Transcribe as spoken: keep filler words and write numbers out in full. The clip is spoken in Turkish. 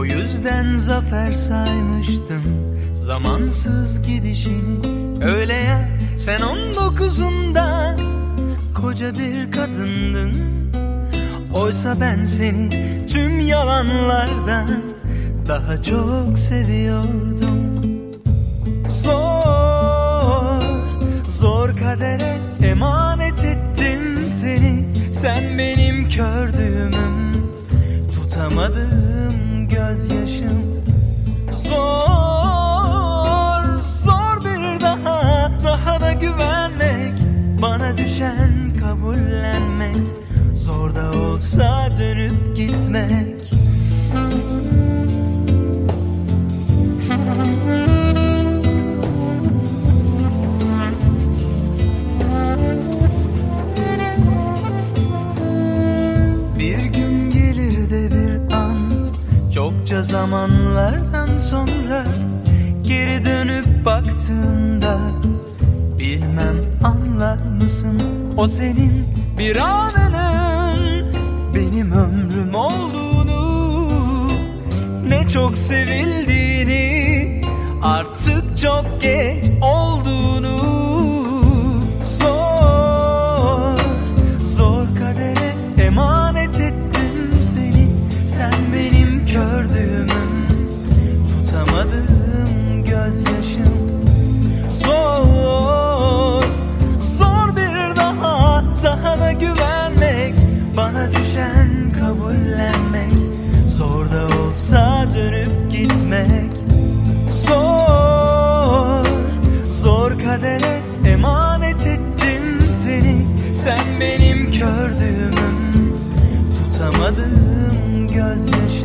yüzden zafer saymıştım zamansız gidişini. Öyle ya, sen on dokuzunda koca bir kadındın. Oysa ben seni tüm yalanlardan daha çok seviyordum. Zor, zor kadere emanet ettim seni. Sen benim kördüğümüm, tutamadığım gözyaşım. Zor, zor bir daha, daha da güvenmek. Bana düşen kabullenmek. Zor da olsa dönüp gitmek. Bir gün gelir de bir an, çokça zamanlardan sonra geri dönüp baktığında, bilmem anlar mısın o senin bir anının benim ömrüm olduğunu, ne çok sevildiğini, artık çok geç olduğunu. Zor, zor kadere emanet ettim seni. Sen benim kördüğümüm, tutamadığım gözyaşım. Zor, zor bir daha, daha da güvenmek. Bana düşen kabullenmek. Zor da olsa dönüp gitmek. Zor, zor kadere emanet ettim seni. Sen benim kördüğümüm, tutamadığım gözyaşım.